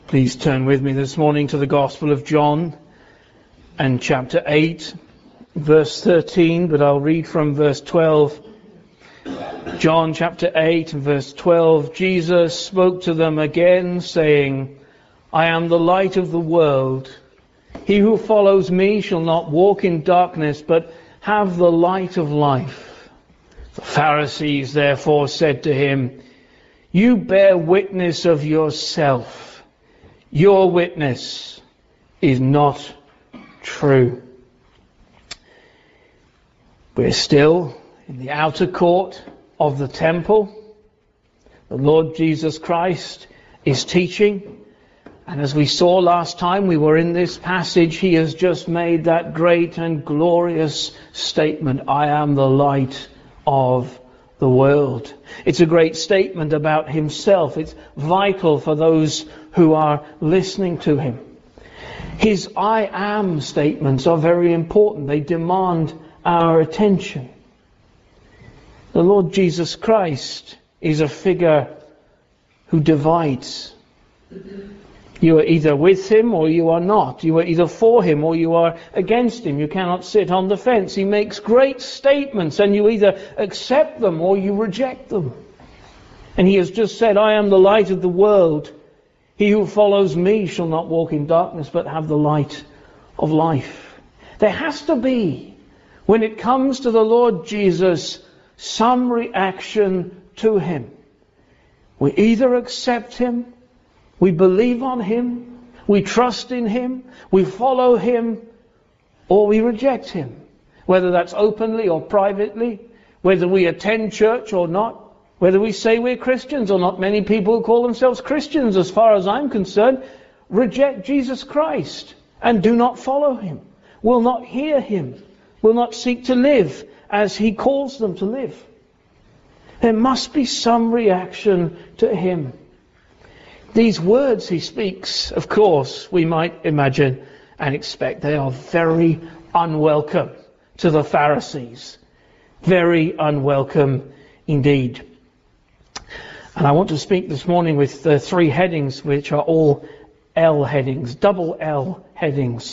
Please turn with me this morning to the Gospel of John and chapter 8, verse 13, but I'll read from verse 12. John chapter 8 and verse 12, Jesus spoke to them again, saying, I am the light of the world. He who follows me shall not walk in darkness, but have the light of life. The Pharisees therefore said to him, You bear witness of yourself. Your witness is not true. We're still in the outer court of the temple. The Lord Jesus Christ is teaching. And as we saw last time we were in this passage, he has just made that great and glorious statement, I am the light of the world. It's a great statement about himself. It's vital for those who are listening to him. His I am statements are very important. They demand our attention. The Lord Jesus Christ is a figure who divides. You are either with him or you are not. You are either for him or you are against him. You cannot sit on the fence. He makes great statements and you either accept them or you reject them. And he has just said, I am the light of the world. He who follows me shall not walk in darkness but have the light of life. There has to be, when it comes to the Lord Jesus, some reaction to him. We either accept him, we believe on him, we trust in him, we follow him, or we reject him. Whether that's openly or privately, whether we attend church or not, whether we say we're Christians or not. Many people who call themselves Christians, as far as I'm concerned, reject Jesus Christ and do not follow him, will not hear him, will not seek to live as he calls them to live. There must be some reaction to him. These words he speaks, of course, we might imagine and expect, they are very unwelcome to the Pharisees. Very unwelcome indeed. And I want to speak this morning with three headings, which are all L headings, double L headings.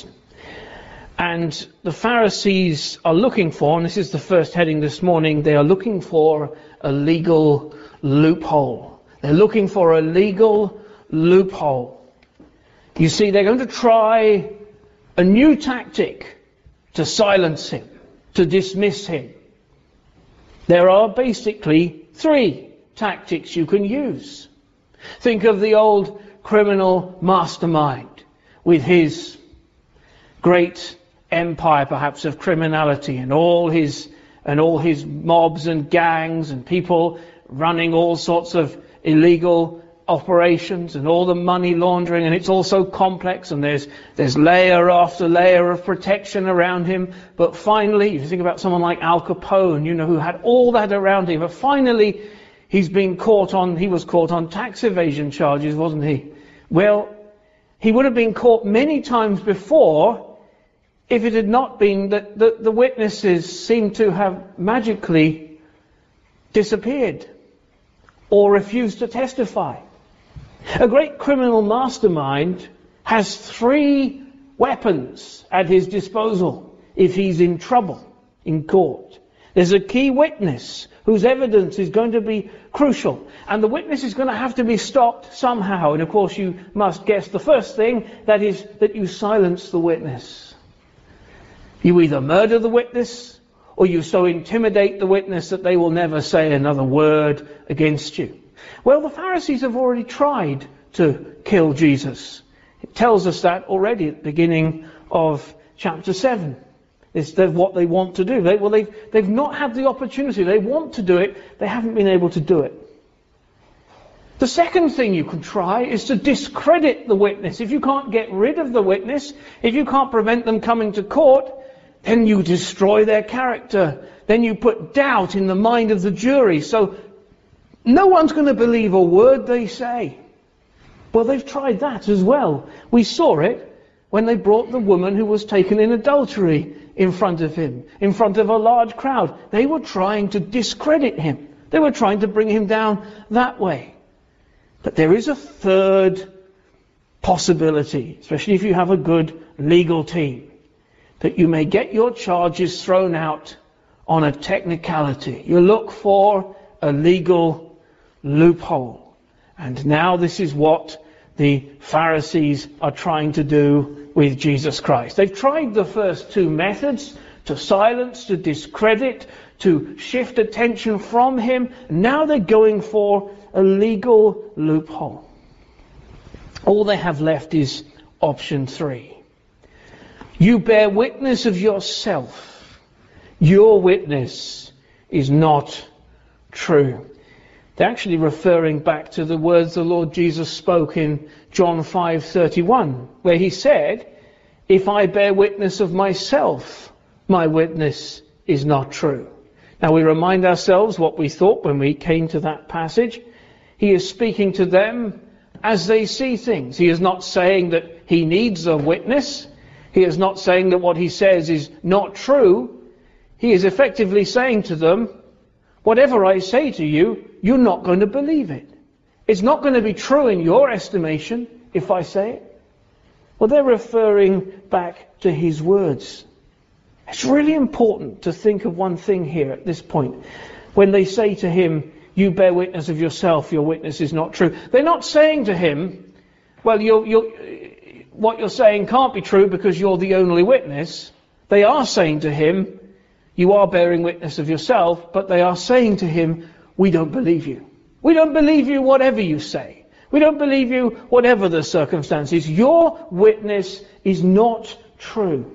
And the Pharisees are looking for, and this is the first heading this morning, they are looking for a legal loophole. They're looking for a legal loophole. You see, they're going to try a new tactic to silence him, to dismiss him. There are basically three tactics you can use. Think of the old criminal mastermind with his great empire, perhaps, of criminality and all his mobs and gangs and people running all sorts of illegal operations and all the money laundering, and it's all so complex, and there's layer after layer of protection around him. But finally, if you think about someone like Al Capone, who had all that around him, but finally he was caught on tax evasion charges, wasn't he? Well, he would have been caught many times before if it had not been that the witnesses seemed to have magically disappeared or refused to testify. A great criminal mastermind has three weapons at his disposal if he's in trouble in court. There's a key witness whose evidence is going to be crucial, and the witness is going to have to be stopped somehow. And of course you must guess the first thing, that is that you silence the witness. You either murder the witness or you so intimidate the witness that they will never say another word against you. Well, the Pharisees have already tried to kill Jesus. It tells us that already at the beginning of chapter 7. It's what they want to do. They've not had the opportunity. They want to do it. They haven't been able to do it. The second thing you can try is to discredit the witness. If you can't get rid of the witness, if you can't prevent them coming to court, then you destroy their character. Then you put doubt in the mind of the jury. So no one's going to believe a word they say. Well, they've tried that as well. We saw it when they brought the woman who was taken in adultery in front of him, in front of a large crowd. They were trying to discredit him. They were trying to bring him down that way. But there is a third possibility, especially if you have a good legal team, that you may get your charges thrown out on a technicality. You look for a legal loophole. And now this is what the Pharisees are trying to do with Jesus Christ. They've tried the first two methods, to silence, to discredit, to shift attention from him. Now they're going for a legal loophole. All they have left is option 3. You bear witness of yourself. Your witness is not true. They're actually referring back to the words the Lord Jesus spoke in John 5:31, where he said, if I bear witness of myself, my witness is not true. Now we remind ourselves what we thought when we came to that passage. He is speaking to them as they see things. He is not saying that he needs a witness. He is not saying that what he says is not true. He is effectively saying to them, whatever I say to you, you're not going to believe it. It's not going to be true in your estimation if I say it. Well, they're referring back to his words. It's really important to think of one thing here at this point. When they say to him, you bear witness of yourself, your witness is not true. They're not saying to him, well, what you're saying can't be true because you're the only witness. They are saying to him, you are bearing witness of yourself, but they are saying to him, we don't believe you. We don't believe you whatever you say. We don't believe you whatever the circumstances. Your witness is not true.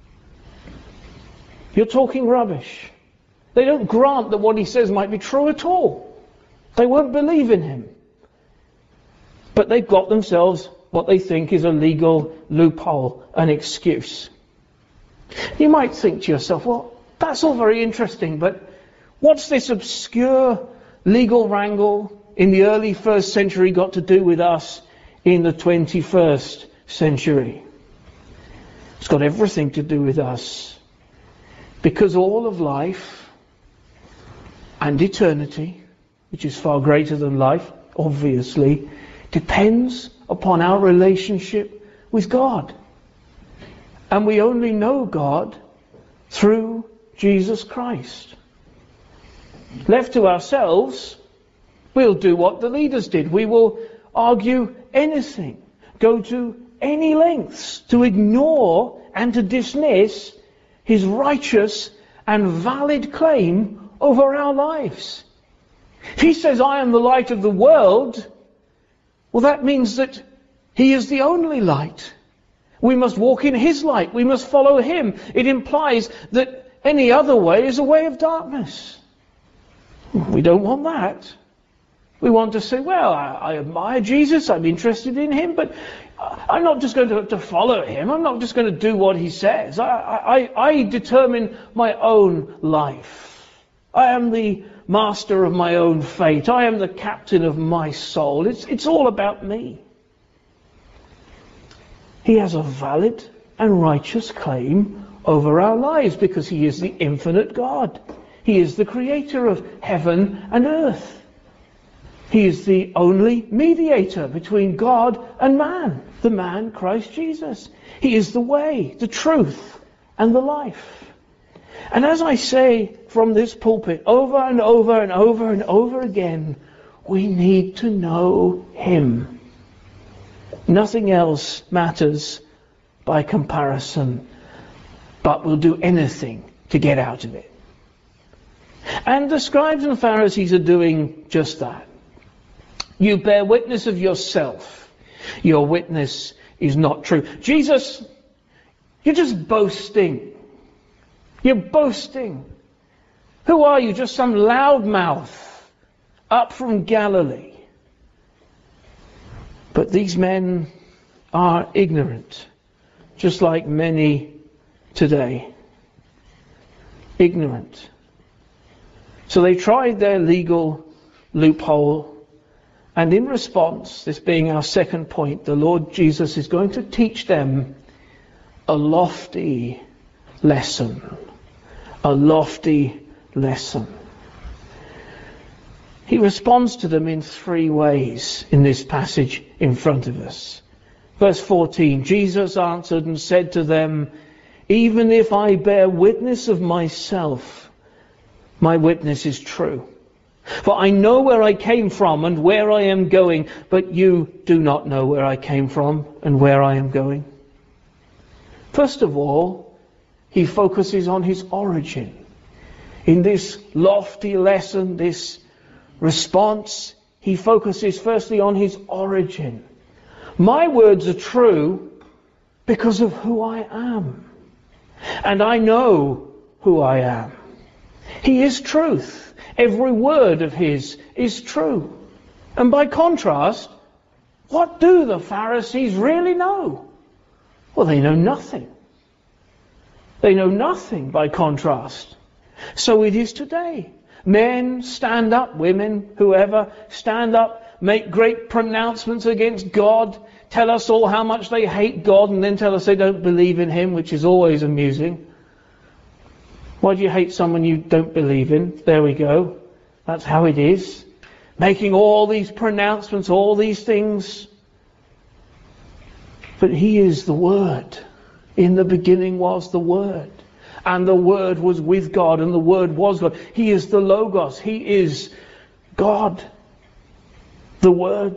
You're talking rubbish. They don't grant that what he says might be true at all. They won't believe in him. But they've got themselves what they think is a legal loophole, an excuse. You might think to yourself, well, that's all very interesting, but what's this obscure legal wrangle in the early 1st century got to do with us in the 21st century? It's got everything to do with us. Because all of life and eternity, which is far greater than life, obviously, depends upon our relationship with God. And we only know God through Jesus Christ. Left to ourselves, we'll do what the leaders did. We will argue anything, go to any lengths to ignore and to dismiss his righteous and valid claim over our lives. If he says, I am the light of the world, well, that means that he is the only light. We must walk in his light. We must follow him. It implies that any other way is a way of darkness. We don't want that. We want to say, well, I admire Jesus, I'm interested in him, but I'm not just going to follow him. I'm not just going to do what he says. I determine my own life. I am the master of my own fate. I am the captain of my soul. It's all about me. He has a valid and righteous claim over our lives because he is the infinite God. He is the creator of heaven and earth. He is the only mediator between God and man, the man Christ Jesus. He is the way, the truth, and the life. And as I say from this pulpit over and over and over and over again, we need to know him. Nothing else matters by comparison, but we'll do anything to get out of it. And the scribes and Pharisees are doing just that. You bear witness of yourself. Your witness is not true. Jesus, you're just boasting. You're boasting. Who are you? Just some loudmouth up from Galilee. But these men are ignorant, just like many today. Ignorant. So they tried their legal loophole, and in response, this being our second point, the Lord Jesus is going to teach them a lofty lesson. A lofty lesson. He responds to them in 3 ways in this passage in front of us. Verse 14, Jesus answered and said to them, even if I bear witness of myself, my witness is true. For I know where I came from and where I am going, but you do not know where I came from and where I am going. First of all, he focuses on his origin. In this lofty lesson, this response, he focuses firstly on his origin. My words are true because of who I am. And I know who I am. He is truth. Every word of his is true. And by contrast, what do the Pharisees really know? Well, they know nothing. They know nothing by contrast. So it is today. Men stand up, women, whoever, stand up, make great pronouncements against God, tell us all how much they hate God, and then tell us they don't believe in him, which is always amusing. Why do you hate someone you don't believe in? There we go. That's how it is. Making all these pronouncements, all these things. But he is the Word. In the beginning was the Word. And the Word was with God, and the Word was God. He is the Logos. He is God. The Word.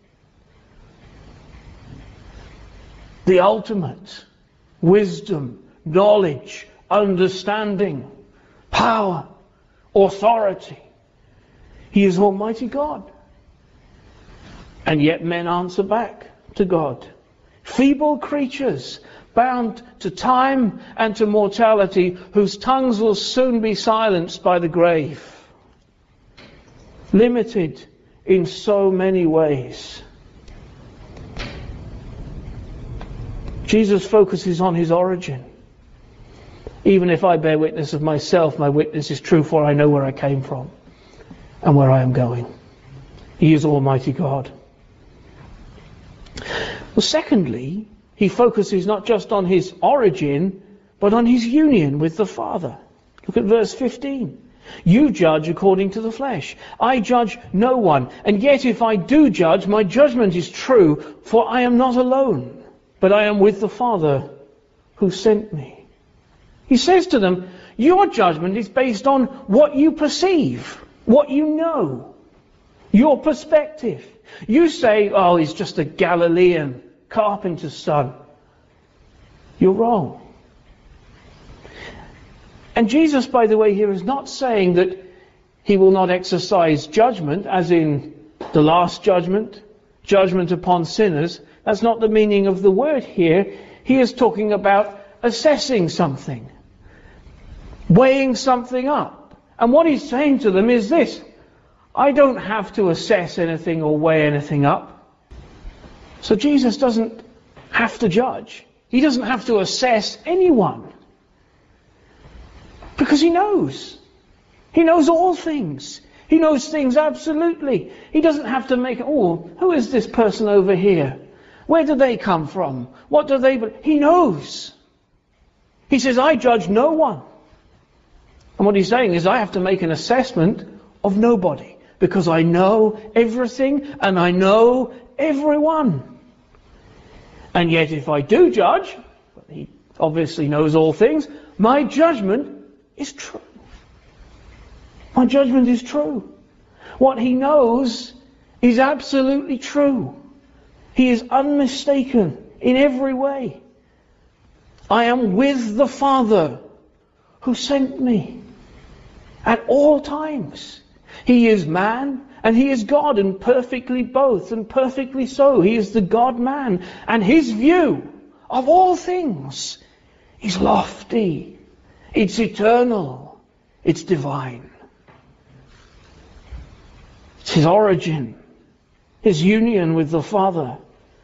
The ultimate. Wisdom, knowledge, understanding, power, authority. He is Almighty God. And yet men answer back to God. Feeble creatures, bound to time and to mortality, whose tongues will soon be silenced by the grave. Limited in so many ways. Jesus focuses on his origin. Even if I bear witness of myself, my witness is true, for I know where I came from and where I am going. He is Almighty God. Well, secondly, he focuses not just on his origin, but on his union with the Father. Look at verse 15. You judge according to the flesh. I judge no one. And yet if I do judge, my judgment is true, for I am not alone, but I am with the Father who sent me. He says to them, your judgment is based on what you perceive, what you know, your perspective. You say, oh, he's just a Galilean carpenter's son. You're wrong. And Jesus, by the way, here is not saying that he will not exercise judgment, as in the last judgment, judgment upon sinners. That's not the meaning of the word here. He is talking about assessing something, weighing something up. And what he's saying to them is this: I don't have to assess anything or weigh anything up. So Jesus doesn't have to judge. He doesn't have to assess anyone. Because he knows. He knows all things. He knows things absolutely. He doesn't have to make, oh, who is this person over here? Where do they come from? What do they... He knows. He says, I judge no one. And what he's saying is, I have to make an assessment of nobody. Because I know everything and I know everyone. And yet if I do judge, he obviously knows all things, my judgment is true. My judgment is true. What he knows is absolutely true. He is unmistaken in every way. I am with the Father who sent me at all times. He is man and he is God, and perfectly both, and perfectly so. He is the God-man, and his view of all things is lofty. It's eternal. It's divine. It's his origin, his union with the Father.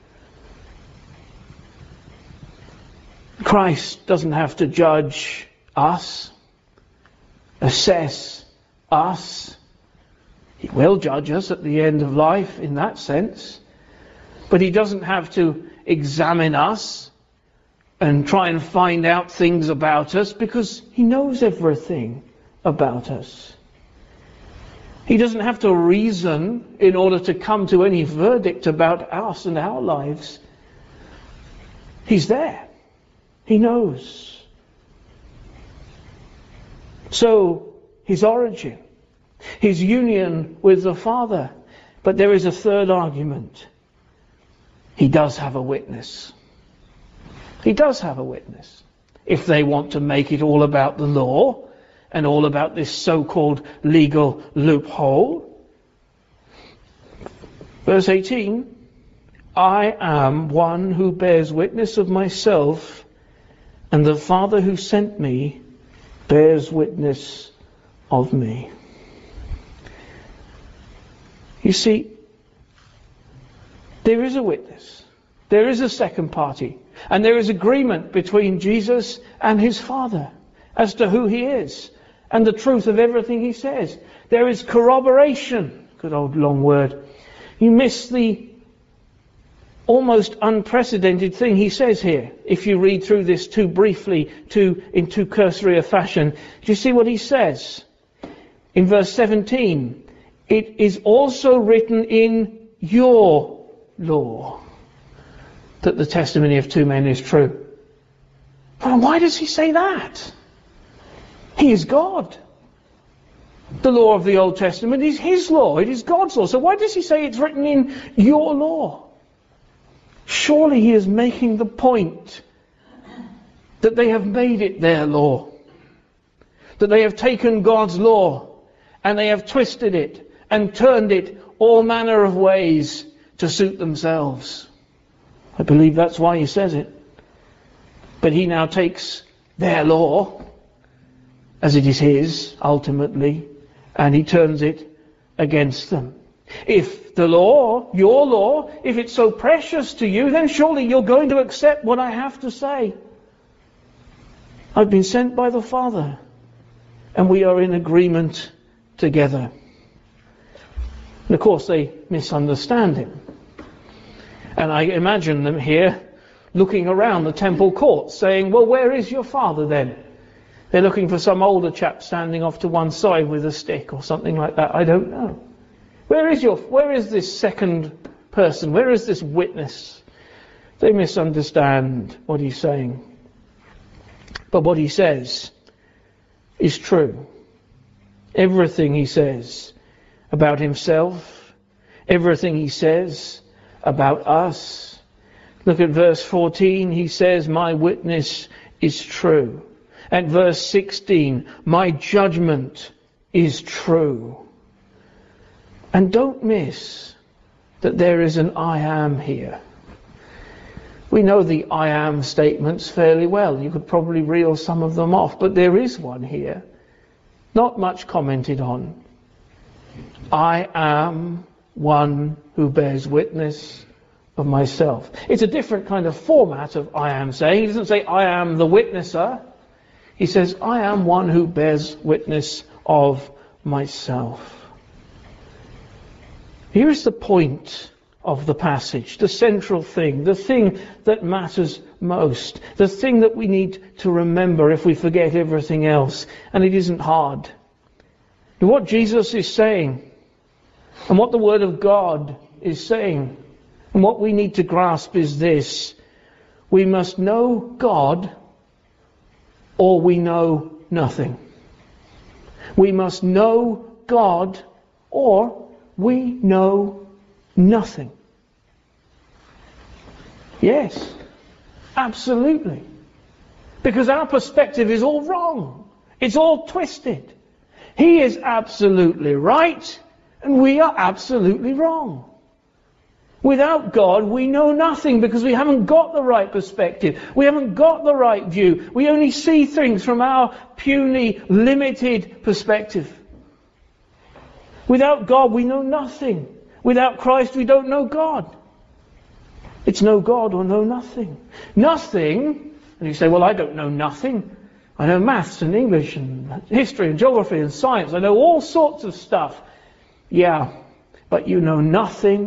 Christ doesn't have to judge us, assess us. He will judge us at the end of life in that sense. But he doesn't have to examine us and try and find out things about us, because he knows everything about us. He doesn't have to reason in order to come to any verdict about us and our lives, He's there. He knows. So, his origin, his union with the Father. But there is a third argument. He does have a witness. He does have a witness. If they want to make it all about the law and all about this so-called legal loophole. Verse 18, I am one who bears witness of myself, and the Father who sent me bears witness of me. You see, there is a witness. There is a second party. And there is agreement between Jesus and his Father as to who he is and the truth of everything he says. There is corroboration. Good old long word. You miss the almost unprecedented thing he says here. If you read through this too briefly, in too cursory a fashion, do you see what he says? In verse 17, it is also written in your law that the testimony of two men is true. Well, why does he say that? He is God. The law of the Old Testament is his law. It is God's law. So why does he say it's written in your law? Surely he is making the point that they have made it their law. That they have taken God's law and they have twisted it and turned it all manner of ways to suit themselves. I believe that's why he says it. But he now takes their law, as it is his, ultimately, and he turns it against them. If the law, your law, if it's so precious to you, then surely you're going to accept what I have to say. I've been sent by the Father, and we are in agreement together. And of course they misunderstand him. And I imagine them here looking around the temple courts saying, well, where is your Father then? They're looking for some older chap standing off to one side with a stick or something like that. I don't know. Where is this second person? Where is this witness? They misunderstand what he's saying. But what he says is true. Everything he says about himself, everything he says about us. Look at verse 14. He says, my witness is true. At verse 16, my judgment is true. And don't miss that there is an I am here. We know the I am statements fairly well. You could probably reel some of them off, but there is one here. Not much commented on. I am one who bears witness of myself. It's a different kind of format of I am saying. He doesn't say I am the witnesser. He says I am one who bears witness of myself. Here is the point of the passage, the central thing, the thing that matters most, the thing that we need to remember if we forget everything else. And it isn't hard. And what Jesus is saying, and what the Word of God is saying, and what we need to grasp is this: we must know God or we know nothing. We must know God or we know nothing. Yes, absolutely. Because our perspective is all wrong. It's all twisted. He is absolutely right, and we are absolutely wrong. Without God, we know nothing because we haven't got the right perspective. We haven't got the right view. We only see things from our puny, limited perspective. Without God, we know nothing. Without Christ, we don't know God. It's know God or know nothing. Nothing, and you say, well, I don't know nothing. I know maths and English and history and geography and science. I know all sorts of stuff. Yeah, but you know nothing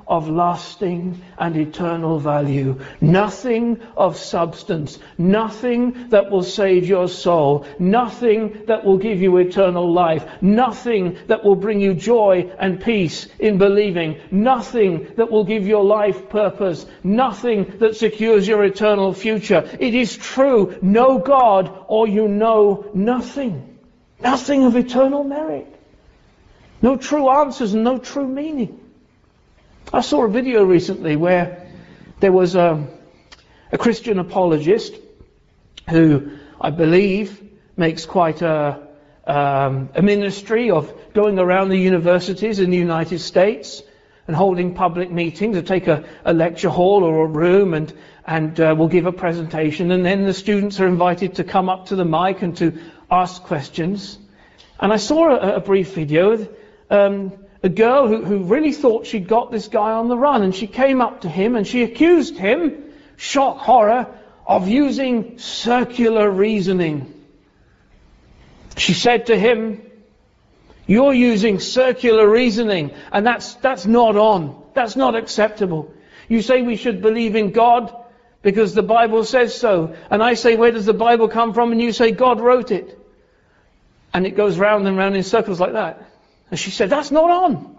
of lasting and eternal value. Nothing of substance. Nothing that will save your soul. Nothing that will give you eternal life. Nothing that will bring you joy and peace in believing. Nothing that will give your life purpose. Nothing that secures your eternal future. It is true. Know God or you know nothing. Nothing of eternal merit. No true answers and no true meaning. I saw a video recently where there was a Christian apologist who I believe makes quite a ministry of going around the universities in the United States and holding public meetings, to take a lecture hall or a room and will give a presentation, and then the students are invited to come up to the mic and to ask questions. And I saw a brief video. A girl who really thought she'd got this guy on the run, and she came up to him and she accused him, shock horror, of using circular reasoning. She said to him, "You're using circular reasoning, and that's not on. That's not acceptable. You say we should believe in God because the Bible says so, and I say, where does the Bible come from? And you say God wrote it." And it goes round and round in circles like that. And she said, "That's not on."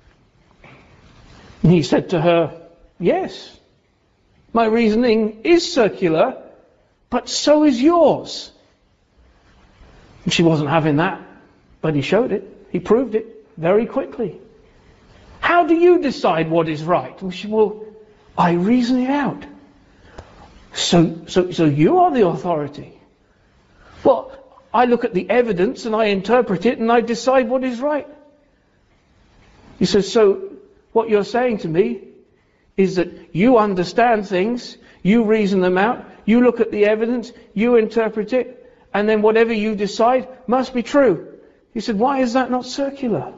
And he said to her, "Yes, my reasoning is circular, but so is yours." And she wasn't having that, but he showed it. He proved it very quickly. "How do you decide what is right?" And she said, "Well, I reason it out." So you are the authority. "Well, I look at the evidence and I interpret it and I decide what is right." He says, "So what you're saying to me is that you understand things, you reason them out, you look at the evidence, you interpret it, and then whatever you decide must be true." He said, "Why is that not circular?"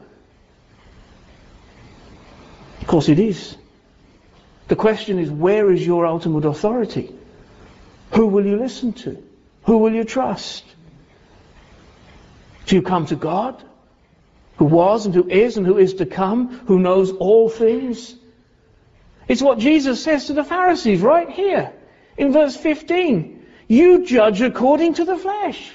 Of course it is. The question is, where is your ultimate authority? Who will you listen to? Who will you trust? Do you come to God, who was and who is to come, who knows all things? It's what Jesus says to the Pharisees right here in verse 15. You judge according to the flesh.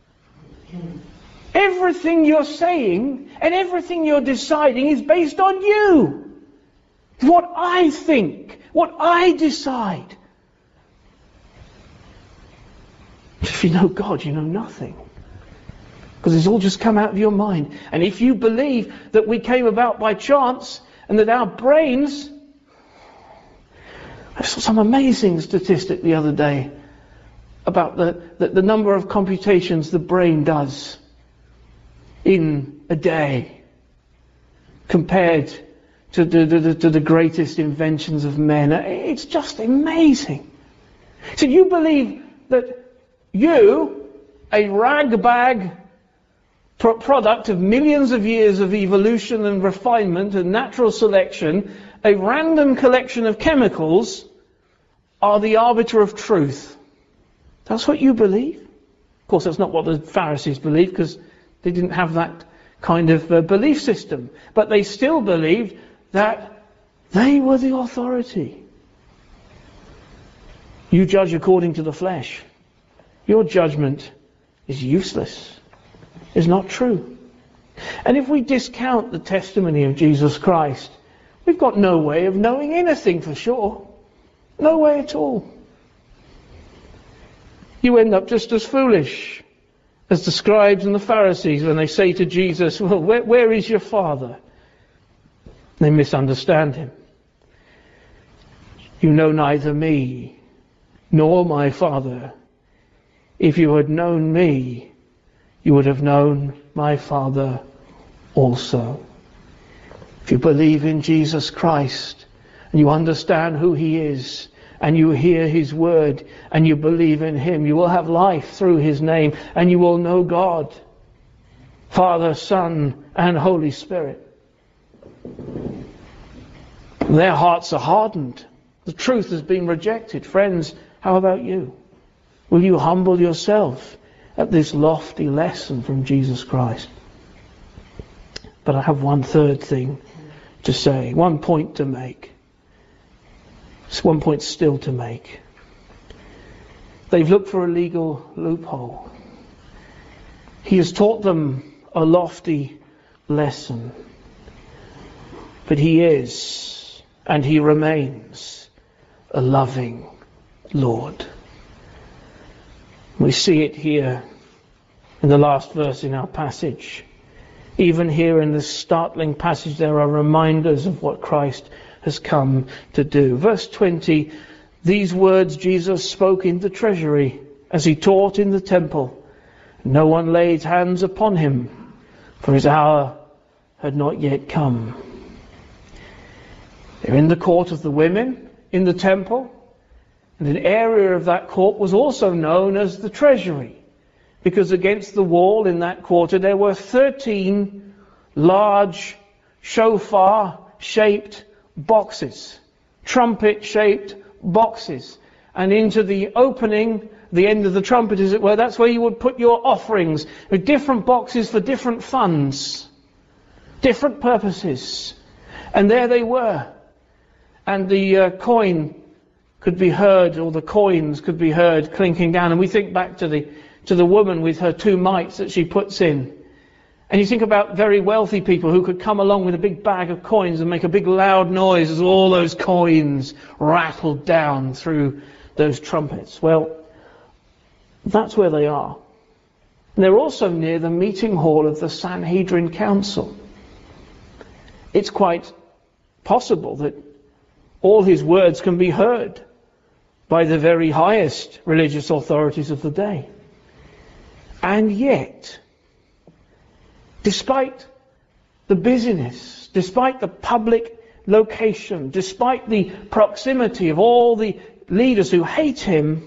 Everything you're saying and everything you're deciding is based on you. What I think, what I decide. If you know God, you know nothing. Because it's all just come out of your mind. And if you believe that we came about by chance and that our brains... I saw some amazing statistic the other day about the number of computations the brain does in a day compared to the greatest inventions of men. It's just amazing. So you believe that you, a ragbag product of millions of years of evolution and refinement and natural selection, a random collection of chemicals, are the arbiter of truth. That's what you believe. Of course, that's not what the Pharisees believed, because they didn't have that kind of belief system. But they still believed that they were the authority. You judge according to the flesh. Your judgment is useless. Is not true. And if we discount the testimony of Jesus Christ, we've got no way of knowing anything for sure. No way at all. You end up just as foolish as the scribes and the Pharisees when they say to Jesus, "Well, where is your Father?" They misunderstand him. You know neither me nor my Father. If you had known me, you would have known my Father also. If you believe in Jesus Christ, and you understand who he is, and you hear his word, and you believe in him, you will have life through his name, and you will know God, Father, Son, and Holy Spirit. Their hearts are hardened. The truth has been rejected. Friends, how about you? Will you humble yourself at this lofty lesson from Jesus Christ? But I have one third thing to say, one point to make. There's one point still to make. They've looked for a legal loophole. He has taught them a lofty lesson. But he is, and he remains, a loving Lord. We see it here in the last verse in our passage. Even here in this startling passage, there are reminders of what Christ has come to do. Verse 20, these words Jesus spoke in the treasury as he taught in the temple. No one laid hands upon him, for his hour had not yet come. They're in the court of the women in the temple, and an area of that court was also known as the treasury, because against the wall in that quarter there were 13 large shofar-shaped boxes, trumpet-shaped boxes, and into the opening, the end of the trumpet as it were, that's where you would put your offerings, with different boxes for different funds, different purposes. And there they were. And the coin could be heard, or the coins could be heard clinking down. And we think back to the woman with her 2 mites that she puts in. And you think about very wealthy people who could come along with a big bag of coins and make a big loud noise as all those coins rattled down through those trumpets. Well, that's where they are. And they're also near the meeting hall of the Sanhedrin Council. It's quite possible that all his words can be heard by the very highest religious authorities of the day. And yet, despite the busyness, despite the public location, despite the proximity of all the leaders who hate him,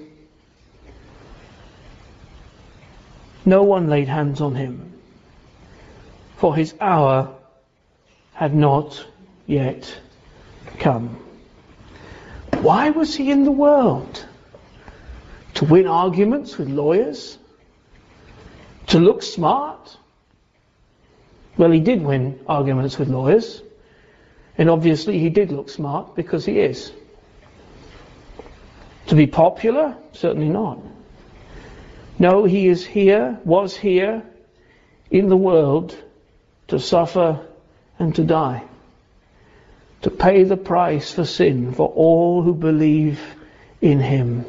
no one laid hands on him, for his hour had not yet come. Why was he in the world? To win arguments with lawyers? To look smart? Well, he did win arguments with lawyers, and obviously he did look smart because he is. To be popular? Certainly not. No, he is here, was here in the world to suffer and to die, to pay the price for sin for all who believe in him.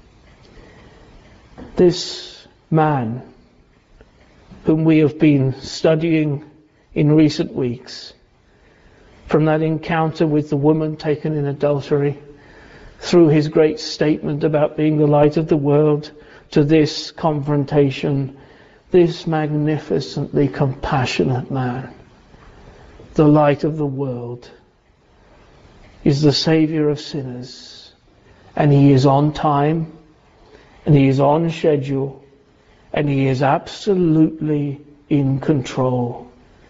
This man, whom we have been studying in recent weeks, from that encounter with the woman taken in adultery, through his great statement about being the light of the world, to this confrontation, this magnificently compassionate man, the light of the world, is the Saviour of sinners, and he is on time, and he is on schedule, and he is absolutely in control,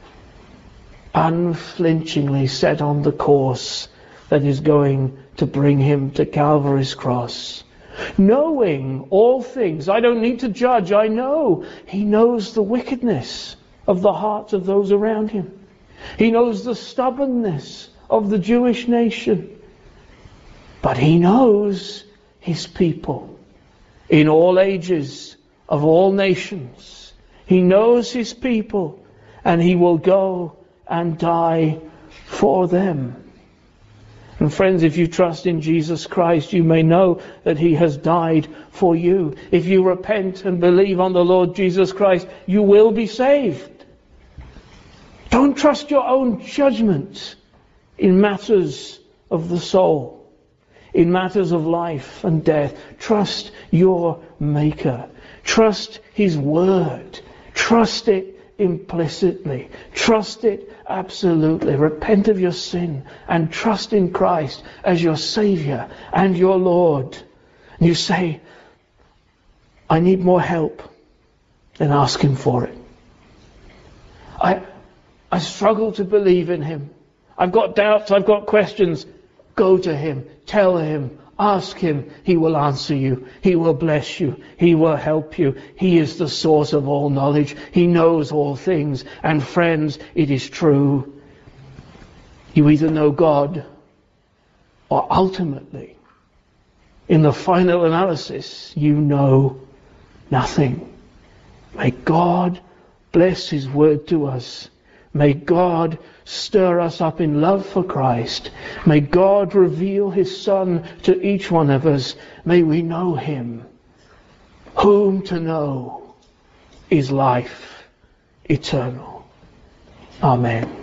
unflinchingly set on the course that is going to bring him to Calvary's cross. Knowing all things, I don't need to judge, I know. He knows the wickedness of the hearts of those around him. He knows the stubbornness of the Jewish nation. But he knows his people in all ages, of all nations. He knows his people, and he will go and die for them. And friends, if you trust in Jesus Christ, you may know that he has died for you. If you repent and believe on the Lord Jesus Christ, you will be saved. Don't trust your own judgment in matters of the soul, in matters of life and death. Trust your Maker. Trust his word. Trust it implicitly. Trust it absolutely. Repent of your sin and trust in Christ as your Saviour and your Lord. And you say, I need more help. Then ask him for it. I struggle to believe in him. I've got doubts, I've got questions. Go to him. Tell him. Ask him. He will answer you. He will bless you. He will help you. He is the source of all knowledge. He knows all things. And friends, it is true. You either know God, or ultimately in the final analysis, you know nothing. May God bless his word to us. May God stir us up in love for Christ. May God reveal his Son to each one of us. May we know him. Whom to know is life eternal. Amen.